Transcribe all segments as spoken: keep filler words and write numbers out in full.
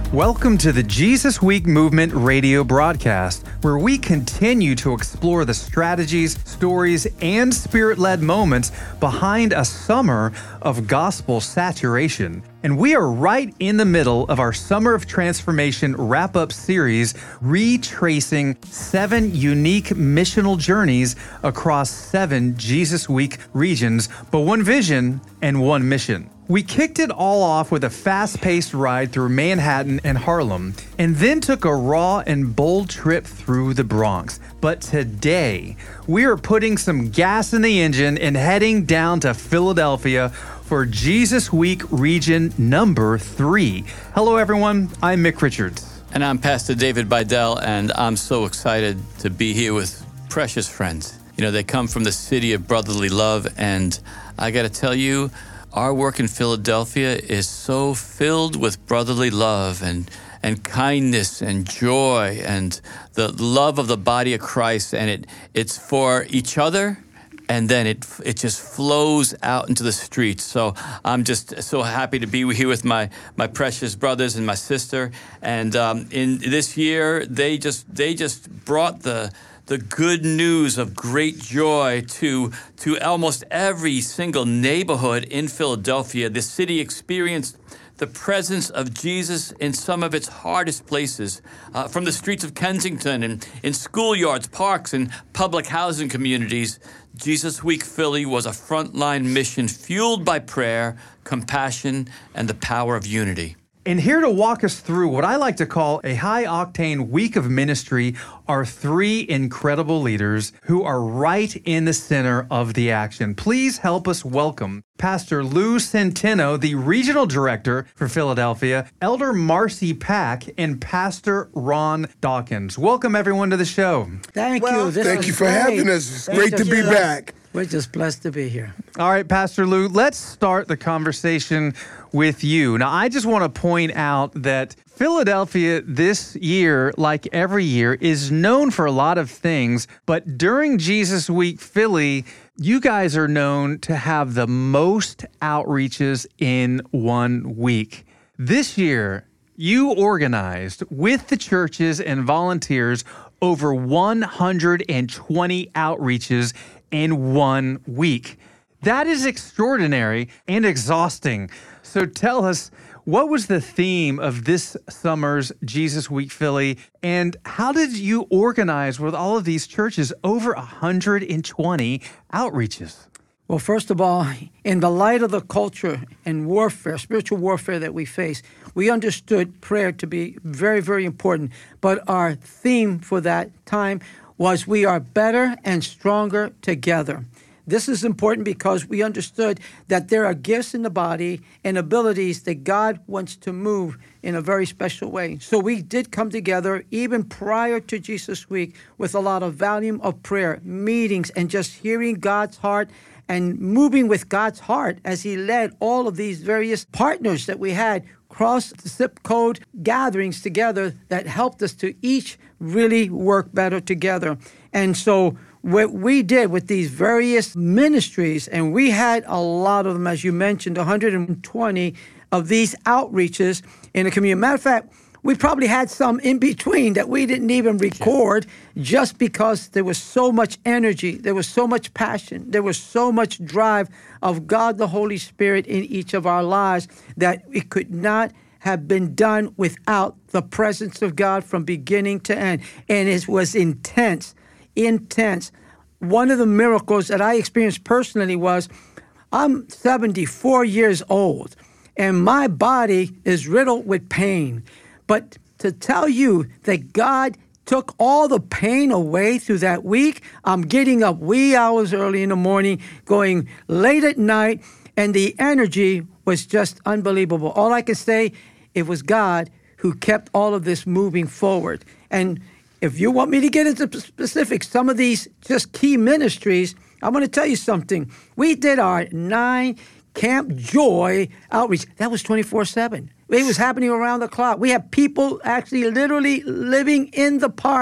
Welcome to the Jesus Week Movement radio broadcast, where we continue to explore the strategies, stories, and spirit-led moments behind a summer of gospel saturation. And we are right in the middle of our Summer of Transformation wrap-up series, retracing seven unique missional journeys across seven Jesus Week regions, but one vision and one mission. We kicked it all off with a fast-paced ride through Manhattan and Harlem, and then took a raw and bold trip through the Bronx. But today, we are putting some gas in the engine and heading down to Philadelphia for Jesus Week region number three. Hello, everyone. I'm Mick Richards. And I'm Pastor David Bidell, and I'm so excited to be here with precious friends. You know, they come from the city of brotherly love, and I got to tell you, our work in Philadelphia is so filled with brotherly love and and kindness and joy and the love of the body of Christ, and it it's for each other, and then it it just flows out into the streets. So I'm just so happy to be here with my my precious brothers and my sister. And um, in this year, they just they just brought the the good news of great joy to to almost every single neighborhood in Philadelphia. The city experienced the presence of Jesus in some of its hardest places, uh, from the streets of Kensington and in schoolyards, parks, and public housing communities. Jesus Week Philly was a frontline mission fueled by prayer, compassion, and the power of unity. And here to walk us through what I like to call a high-octane week of ministry are three incredible leaders who are right in the center of the action. Please help us welcome Pastor Lou Centeno, the Regional Director for Philadelphia, Elder Marcy Pack, and Pastor Ron Dawkins. Welcome, everyone, to the show. Thank well, you. This thank you for great. having us. It's Thank great to be you. back. We're just blessed to be here. All right, Pastor Lou, let's start the conversation with you. Now, I just want to point out that Philadelphia this year, like every year, is known for a lot of things, but during Jesus Week Philly, you guys are known to have the most outreaches in one week. This year, you organized with the churches and volunteers over one hundred twenty outreaches in one week. That is extraordinary and exhausting. So tell us, what was the theme of this summer's Jesus Week Philly, and how did you organize with all of these churches over one hundred twenty outreaches? Well, first of all, in the light of the culture and warfare, spiritual warfare that we face, we understood prayer to be very, very important. But our theme for that time was we are better and stronger together. This is important because we understood that there are gifts in the body and abilities that God wants to move in a very special way. So we did come together even prior to Jesus Week with a lot of volume of prayer, meetings, and just hearing God's heart and moving with God's heart as he led all of these various partners that we had cross the zip code gatherings together that helped us to each really work better together. And so what we did with these various ministries, and we had a lot of them, as you mentioned, one hundred twenty of these outreaches in the community. Matter of fact, we probably had some in between that we didn't even record just because there was so much energy, there was so much passion, there was so much drive of God the Holy Spirit in each of our lives that it could not have been done without the presence of God from beginning to end. And it was intense. Intense. One of the miracles that I experienced personally was I'm seventy-four years old and my body is riddled with pain. But to tell you that God took all the pain away through that week, I'm getting up wee hours early in the morning, going late at night, and the energy was just unbelievable. All I can say, it was God who kept all of this moving forward. And if you want me to get into specifics, some of these just key ministries, I'm going to tell you something. We did our nine Camp Joy outreach. That was twenty-four seven. It was happening around the clock. We had people actually literally living in the park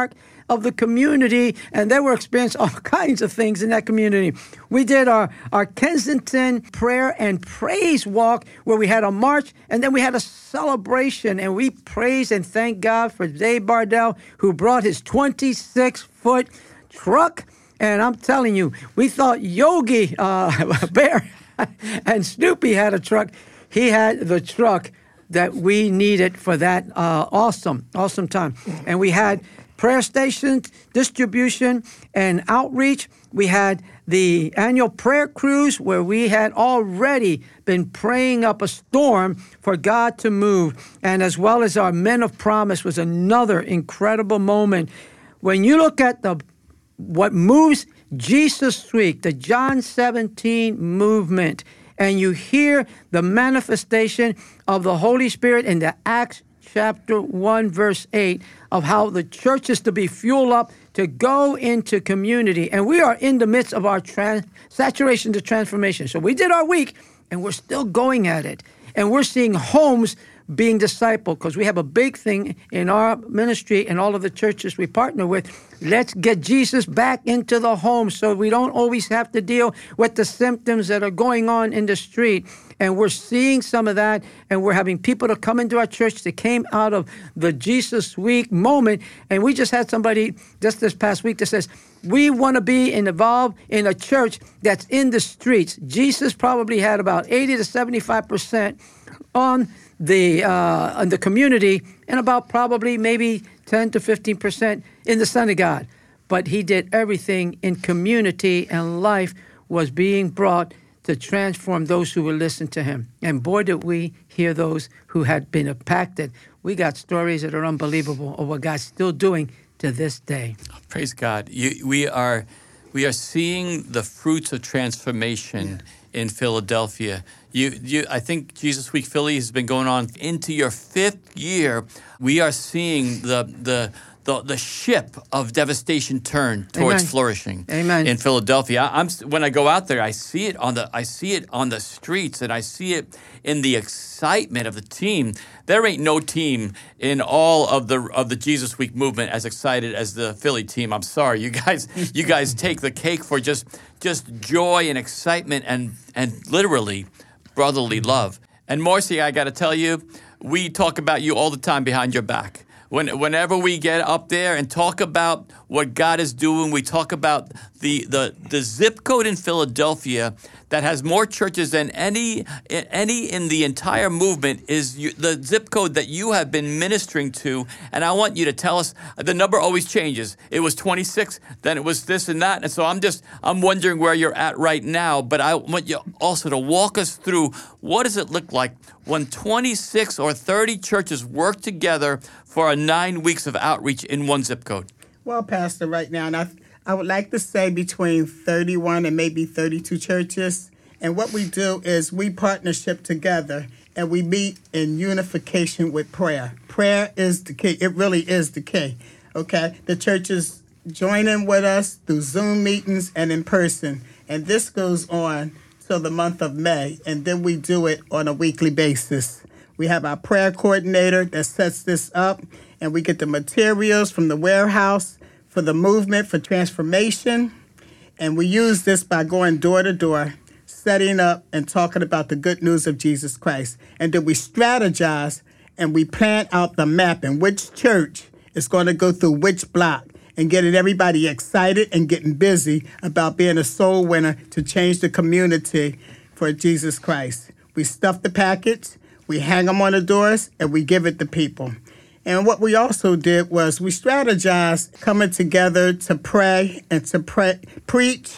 of the community, and they were experiencing all kinds of things in that community. We did our, our Kensington prayer and praise walk where we had a march, and then we had a celebration, and we praised and thanked God for Dave Bardell, who brought his twenty-six foot truck. And I'm telling you, we thought Yogi uh, Bear and Snoopy had a truck. He had the truck that we needed for that uh, awesome, awesome time. And we had prayer stations, distribution, and outreach. We had the annual prayer cruise where we had already been praying up a storm for God to move. And as well as our Men of Promise was another incredible moment. When you look at the what moves Jesus Week, the John seventeen movement, and you hear the manifestation of the Holy Spirit in the Acts chapter one, verse eight, of how the church is to be fueled up to go into community. And we are in the midst of our trans- saturation to transformation. So we did our week, and we're still going at it. And we're seeing homes being discipled, because we have a big thing in our ministry and all of the churches we partner with. Let's get Jesus back into the home so we don't always have to deal with the symptoms that are going on in the street. And we're seeing some of that, and we're having people to come into our church that came out of the Jesus Week moment. And we just had somebody just this past week that says, we want to be involved in a church that's in the streets. Jesus probably had about eighty to seventy-five percent on the uh, in the community, and about probably maybe ten to fifteen percent in the synagogue. But he did everything in community, and life was being brought to transform those who would listen to him. And boy, did we hear those who had been impacted. We got stories that are unbelievable of what God's still doing to this day. Praise God. You, we are we are seeing the fruits of transformation yeah. in Philadelphia. You, you, I think Jesus Week Philly has been going on into your fifth year. We are seeing the the the, the ship of devastation turn towards Amen. flourishing. Amen. In Philadelphia. I, I'm when I go out there, I see it on the I see it on the streets, and I see it in the excitement of the team. There ain't no team in all of the of the Jesus Week movement as excited as the Philly team. I'm sorry, you guys. You guys take the cake for just just joy and excitement and and literally brotherly love. And Marcy, I got to tell you, we talk about you all the time behind your back. When, whenever we get up there and talk about what God is doing, we talk about the, the, the zip code in Philadelphia that has more churches than any any in the entire movement is you, the zip code that you have been ministering to. And I want you to tell us, the number always changes. It was twenty-six, then it was this and that. And so I'm just, I'm wondering where you're at right now. But I want you also to walk us through, what does it look like when twenty-six or thirty churches work together for a nine weeks of outreach in one zip code? Well, Pastor, right now, and I, I would like to say between thirty-one and maybe thirty-two churches. And what we do is we partnership together, and we meet in unification with prayer. Prayer is the key. It really is the key, okay? The churches join in with us through Zoom meetings and in person. And this goes on till the month of May, and then we do it on a weekly basis. We have our prayer coordinator that sets this up, and we get the materials from the warehouse for the movement for transformation. And we use this by going door to door, setting up and talking about the good news of Jesus Christ. And then we strategize and we plan out the map and which church is going to go through which block, and getting everybody excited and getting busy about being a soul winner to change the community for Jesus Christ. We stuff the packets, we hang them on the doors, and we give it to people. And what we also did was we strategized coming together to pray and to pray, preach,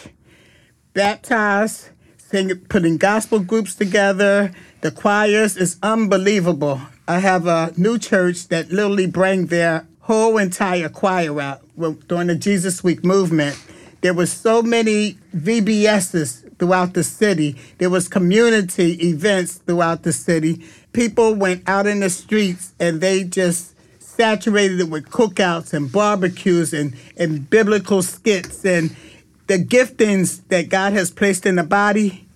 baptize, sing, putting gospel groups together. The choirs is unbelievable. I have a new church that literally bring their whole entire choir out during the Jesus Week movement. There was so many V B S's throughout the city. There was community events throughout the city. People went out in the streets and they just saturated it with cookouts and barbecues and, and biblical skits. And the giftings that God has placed in the body,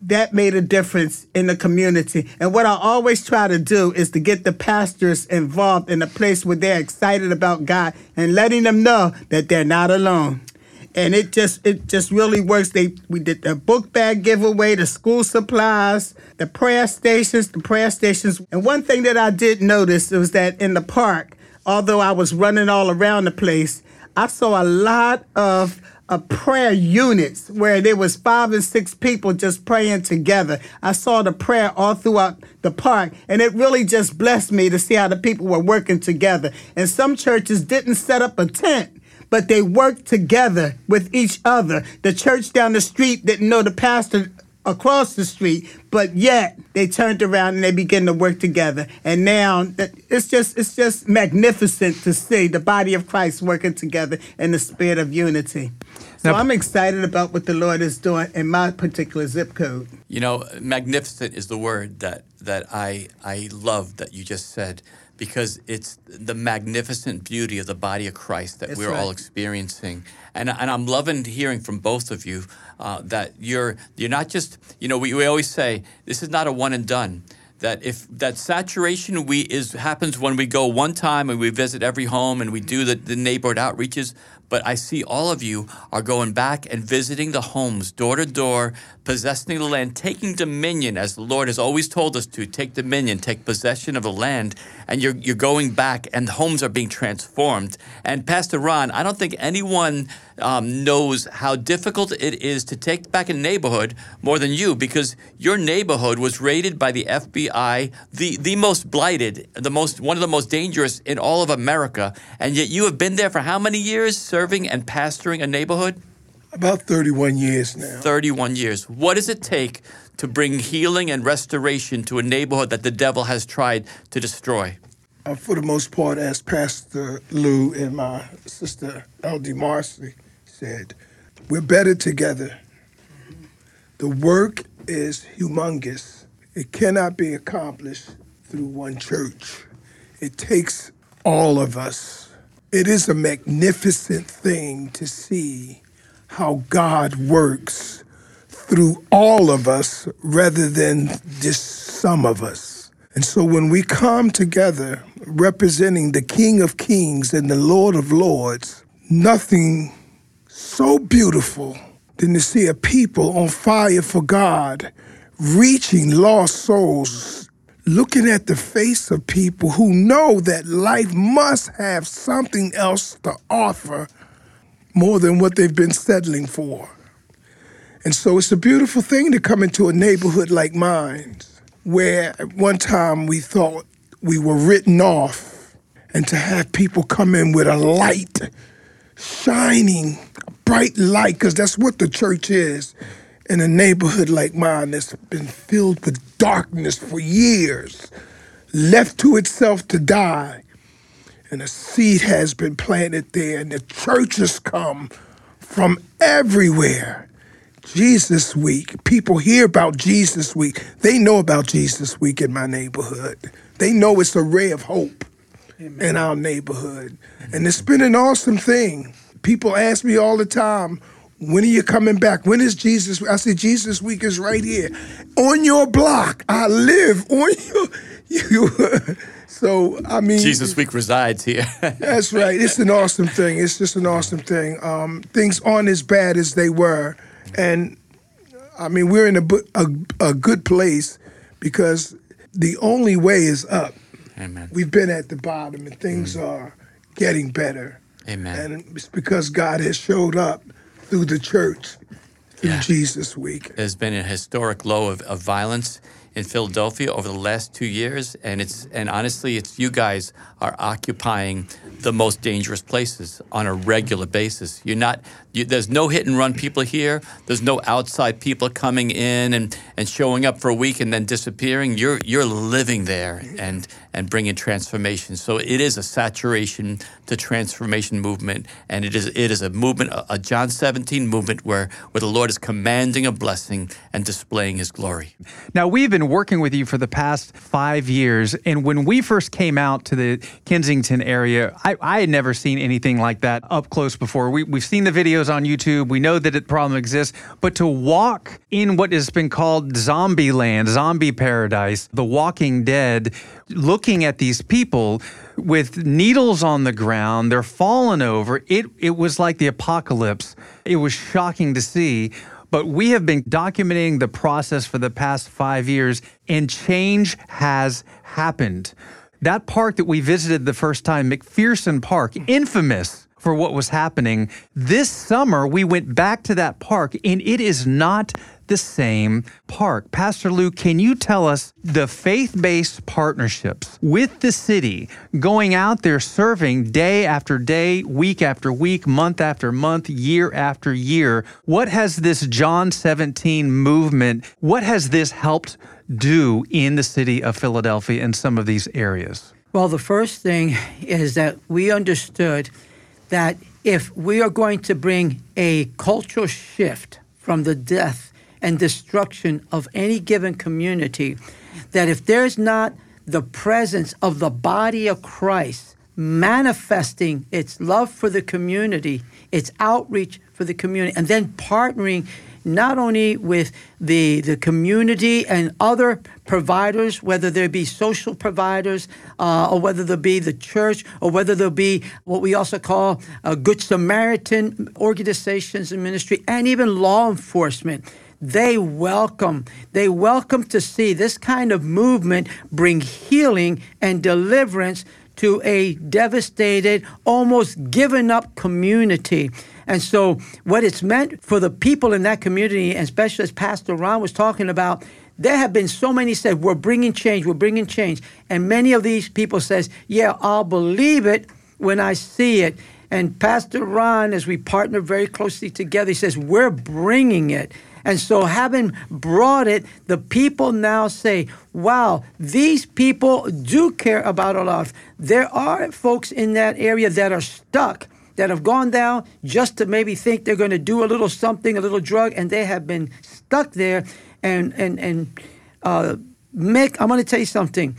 that made a difference in the community. And what I always try to do is to get the pastors involved in a place where they're excited about God and letting them know that they're not alone. And it just it just really works. They we did the book bag giveaway, the school supplies, the prayer stations, the prayer stations. And one thing that I did notice was that in the park, although I was running all around the place, I saw a lot of uh, prayer units where there was five and six people just praying together. I saw the prayer all throughout the park, and it really just blessed me to see how the people were working together. And some churches didn't set up a tent, but they worked together with each other. The church down the street didn't know the pastor across the street, but yet they turned around and they began to work together. And now it's just it's just magnificent to see the body of Christ working together in the spirit of unity. So now, I'm excited about what the Lord is doing in my particular zip code. You know, magnificent is the word that that I I love that you just said, because it's the magnificent beauty of the body of Christ that That's we're right. all experiencing. And and I'm loving hearing from both of you uh, that you're you're not just, you know, we, we always say this is not a one and done. That if that saturation we is happens when we go one time and we visit every home and we do the, the neighborhood outreaches. But I see all of you are going back and visiting the homes, door to door, possessing the land, taking dominion, as the Lord has always told us to, take dominion, take possession of the land. And you're you're going back, and the homes are being transformed. And Pastor Ron, I don't think anyone um, knows how difficult it is to take back a neighborhood more than you, because your neighborhood was rated by the F B I the the most blighted, the most one of the most dangerous in all of America. And yet you have been there for how many years, serving and pastoring a neighborhood? About thirty-one years now. thirty-one years. What does it take to bring healing and restoration to a neighborhood that the devil has tried to destroy? Uh, for the most part, as Pastor Lou and my sister L D Marcy said, we're better together. The work is humongous. It cannot be accomplished through one church. It takes all of us. It is a magnificent thing to see how God works through all of us rather than just some of us. And so when we come together representing the King of Kings and the Lord of Lords, nothing so beautiful than to see a people on fire for God, reaching lost souls, looking at the face of people who know that life must have something else to offer more than what they've been settling for. And so it's a beautiful thing to come into a neighborhood like mine, where at one time we thought we were written off, and to have people come in with a light, shining, bright light, because that's what the church is, in a neighborhood like mine that's been filled with darkness for years, left to itself to die. And a seed has been planted there, and the churches come from everywhere. Jesus Week, people hear about Jesus Week. They know about Jesus Week in my neighborhood. They know it's a ray of hope Amen. In our neighborhood. And it's been an awesome thing. People ask me all the time, when are you coming back? When is Jesus Week? I say, Jesus Week is right here. On your block. I live on your... You, so, I mean... Jesus Week resides here. That's right. It's an awesome thing. It's just an awesome thing. Um, things aren't as bad as they were. And, I mean, we're in a, a, a good place because the only way is up. Amen. We've been at the bottom, and things mm. are getting better. Amen. And it's because God has showed up through the church, through yeah. Jesus Week. There's been a historic low of, of violence in Philadelphia over the last two years, and it's and honestly, it's you guys are occupying the most dangerous places on a regular basis. You're not. You, there's no hit and run people here. There's no outside people coming in and, and showing up for a week and then disappearing. You're you're living there and and bringing transformation. So it is a saturation to transformation movement, and it is it is a movement, a, a John seventeen movement where where the Lord is commanding a blessing and displaying His glory. Now, we've been working with you for the past five years, and when we first came out to the Kensington area, I I, I had never seen anything like that up close before. We, we've seen the videos on YouTube. We know that the problem exists. But to walk in what has been called zombie land, zombie paradise, The Walking Dead, looking at these people with needles on the ground, they're falling over. It, it was like the apocalypse. It was shocking to see. But we have been documenting the process for the past five years, and change has happened. That park that we visited the first time, McPherson Park, infamous for what was happening. This summer, we went back to that park, and it is not the same park. Pastor Lou, can you tell us the faith-based partnerships with the city, going out there serving day after day, week after week, month after month, year after year? What has this John seventeen movement, what has this helped do in the city of Philadelphia and some of these areas? Well, the first thing is that we understood that if we are going to bring a cultural shift from the death and destruction of any given community, that if there's not the presence of the body of Christ manifesting its love for the community, its outreach for the community, and then partnering not only with the, the community and other providers, whether there be social providers, uh, or whether there be the church, or whether there be what we also call uh, Good Samaritan organizations and ministry, and even law enforcement. They welcome, they welcome to see this kind of movement bring healing and deliverance to a devastated, almost given up community. And so what it's meant for the people in that community, and especially as Pastor Ron was talking about, there have been so many said, we're bringing change, we're bringing change. And many of these people says, yeah, I'll believe it when I see it. And Pastor Ron, as we partner very closely together, he says, we're bringing it. And so having brought it, the people now say, wow, these people do care about our life. There are folks in that area that are stuck, that have gone down just to maybe think they're going to do a little something, a little drug, and they have been stuck there. And, and, and uh, Mick, I'm going to tell you something.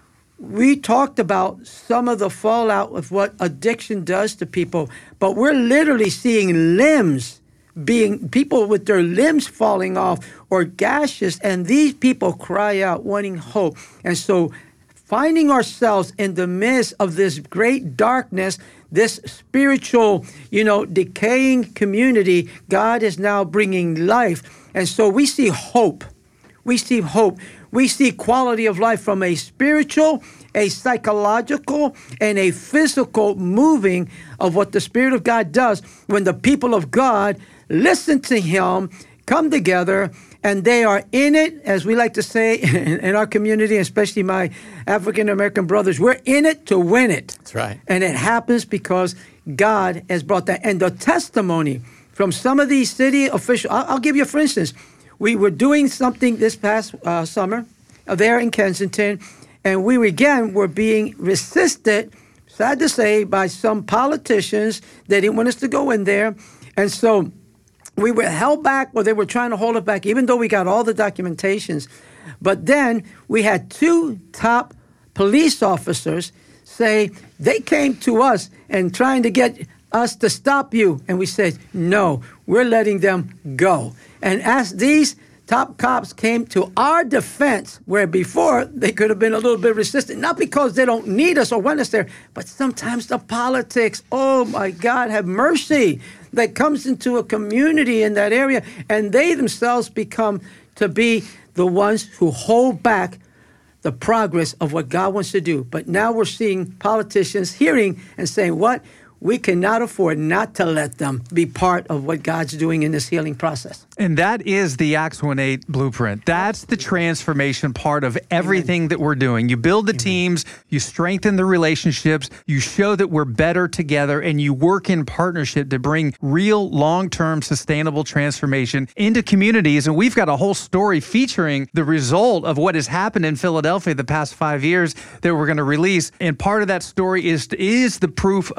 We talked about some of the fallout of what addiction does to people, but we're literally seeing limbs being, people with their limbs falling off or gashes, and these people cry out wanting hope. And so finding ourselves in the midst of this great darkness, this spiritual, you know, decaying community, God is now bringing life. And so we see hope. We see hope. We see quality of life from a spiritual, a psychological, and a physical moving of what the Spirit of God does when the people of God listen to Him, come together, and they are in it, as we like to say in our community, especially my African-American brothers, we're in it to win it. That's right. And it happens because God has brought that. And the testimony from some of these city officials, I'll, I'll give you, for instance, we were doing something this past uh, summer uh, there in Kensington, and we again were being resisted, sad to say, by some politicians. They didn't want us to go in there. And so we were held back, or they were trying to hold it back, even though we got all the documentations. But then we had two top police officers say they came to us and trying to get us to stop you. And we said, no, we're letting them go. And as these top cops came to our defense, where before they could have been a little bit resistant, not because they don't need us or want us there, but sometimes the politics, oh my God, have mercy, that comes into a community in that area, and they themselves become to be the ones who hold back the progress of what God wants to do. But now we're seeing politicians hearing and saying, what? We cannot afford not to let them be part of what God's doing in this healing process. And that is the Acts one eight blueprint. That's the transformation part of everything Amen. That we're doing. You build the Amen. Teams, you strengthen the relationships, you show that we're better together, and you work in partnership to bring real long-term sustainable transformation into communities. And we've got a whole story featuring the result of what has happened in Philadelphia the past five years that we're going to release. And part of that story is, is the proof of concept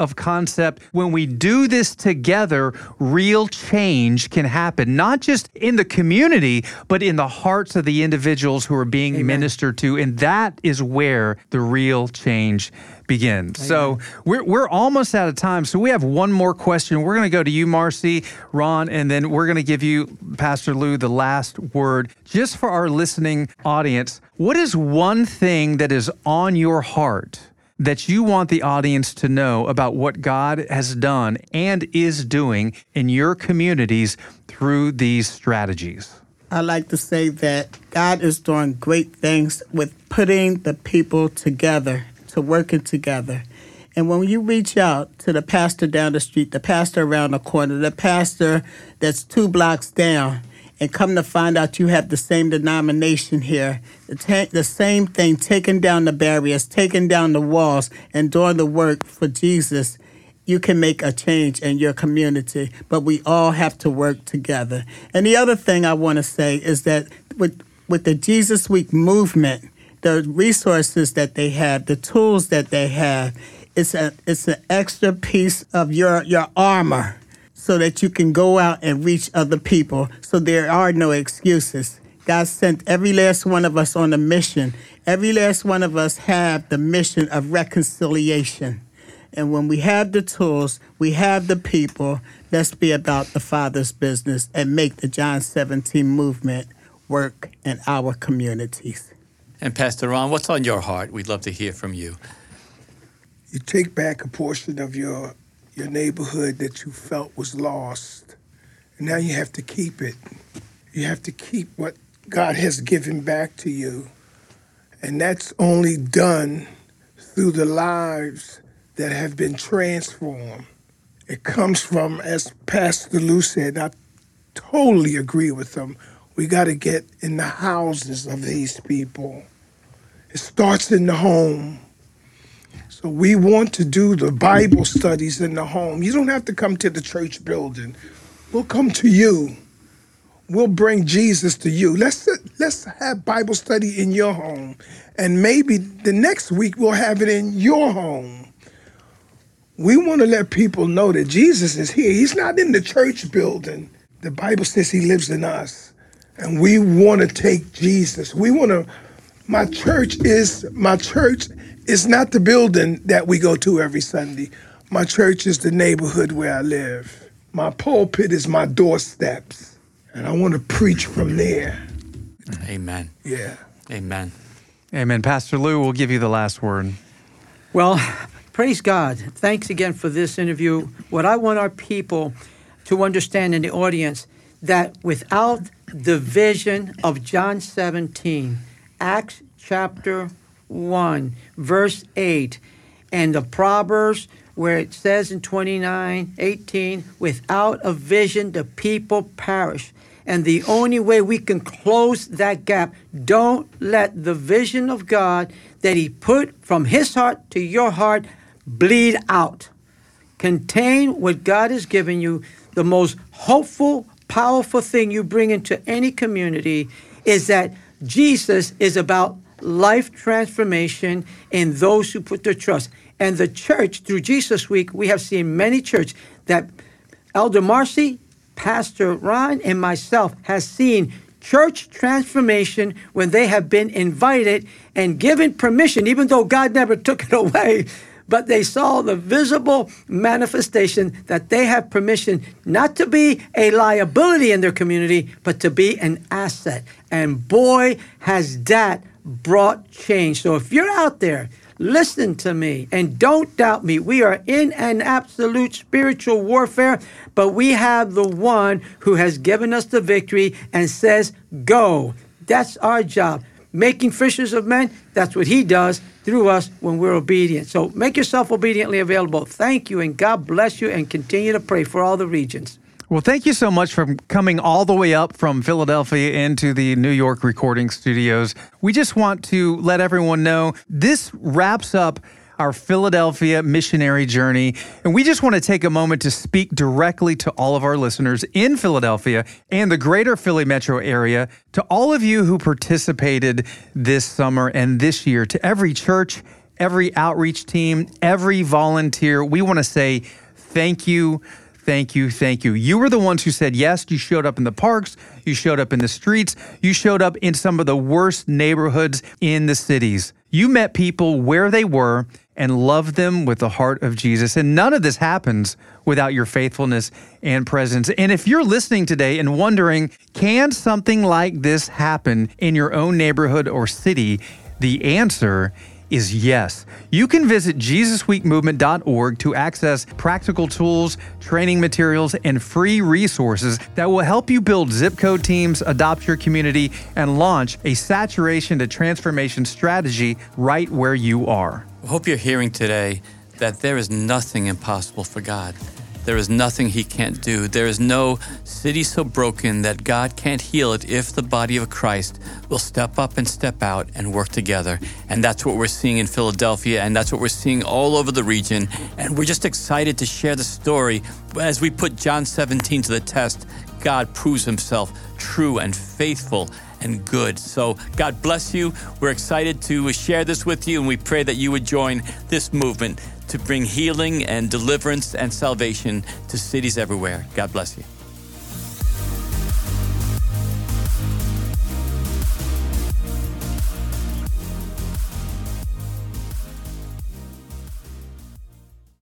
concept. When we do this together, real change can happen, not just in the community, but in the hearts of the individuals who are being Amen. Ministered to. And that is where the real change begins. Amen. So we're we're almost out of time. So we have one more question. We're going to go to you, Marcy, Ron, and then we're going to give you, Pastor Lou, the last word. Just for our listening audience, what is one thing that is on your heart that you want the audience to know about what God has done and is doing in your communities through these strategies? I like to say that God is doing great things with putting the people together, to working together. And when you reach out to the pastor down the street, the pastor around the corner, the pastor that's two blocks down, and come to find out you have the same denomination here, the, ta- the same thing, taking down the barriers, taking down the walls, and doing the work for Jesus, you can make a change in your community. But we all have to work together. And the other thing I want to say is that with, with the Jesus Week movement, the resources that they have, the tools that they have, it's a it's an extra piece of your, your armor so that you can go out and reach other people. So there are no excuses. God sent every last one of us on a mission. Every last one of us have the mission of reconciliation. And when we have the tools, we have the people, let's be about the Father's business and make the John seventeen movement work in our communities. And Pastor Ron, what's on your heart? We'd love to hear from you. You take back a portion of your your neighborhood that you felt was lost, and now you have to keep it. You have to keep what God has given back to you, and that's only done through the lives that have been transformed. It comes from, as Pastor Lou said, I totally agree with him, we got to get in the houses of these people. It starts in the home. So we want to do the Bible studies in the home. You don't have to come to the church building. We'll come to you. We'll bring Jesus to you. Let's let's have Bible study in your home. And maybe the next week we'll have it in your home. We want to let people know that Jesus is here. He's not in the church building. The Bible says he lives in us. And we want to take Jesus. We want to, my church is, my church is not the building that we go to every Sunday. My church is the neighborhood where I live. My pulpit is my doorsteps. And I want to preach from there. Amen. Yeah. Amen. Amen. Pastor Lou, we'll give you the last word. Well, praise God. Thanks again for this interview. What I want our people to understand in the audience, that without the vision of John seventeen, Acts chapter one, verse eight, and the Proverbs where it says in twenty-nine, eighteen, without a vision, the people perish. And the only way we can close that gap, don't let the vision of God that he put from his heart to your heart bleed out. Contain what God has given you. The most hopeful, powerful thing you bring into any community is that Jesus is about life transformation in those who put their trust. And the church, through Jesus Week, we have seen many churches that Elder Marcy, Pastor Ron, and myself has seen church transformation when they have been invited and given permission, even though God never took it away. But they saw the visible manifestation that they have permission not to be a liability in their community, but to be an asset. And boy, has that brought change. So if you're out there, listen to me and don't doubt me. We are in an absolute spiritual warfare, but we have the one who has given us the victory and says, go. That's our job. Making fishers of men, that's what he does through us when we're obedient. So make yourself obediently available. Thank you, and God bless you, and continue to pray for all the regions. Well, thank you so much for coming all the way up from Philadelphia into the New York recording studios. We just want to let everyone know this wraps up our Philadelphia missionary journey. And we just want to take a moment to speak directly to all of our listeners in Philadelphia and the greater Philly metro area, to all of you who participated this summer and this year, to every church, every outreach team, every volunteer, we want to say thank you. Thank you, thank you. You were the ones who said yes. You showed up in the parks. You showed up in the streets. You showed up in some of the worst neighborhoods in the cities. You met people where they were and loved them with the heart of Jesus. And none of this happens without your faithfulness and presence. And if you're listening today and wondering, can something like this happen in your own neighborhood or city? The answer is yes. You can visit Jesus Week Movement dot org to access practical tools, training materials, and free resources that will help you build zip code teams, adopt your community, and launch a saturation to transformation strategy right where you are. I hope you're hearing today that there is nothing impossible for God. There is nothing he can't do. There is no city so broken that God can't heal it if the body of Christ will step up and step out and work together. And that's what we're seeing in Philadelphia, and that's what we're seeing all over the region. And we're just excited to share the story. As we put John seventeen to the test, God proves himself true and faithful and good. So God bless you. We're excited to share this with you, and we pray that you would join this movement to bring healing and deliverance and salvation to cities everywhere. God bless you.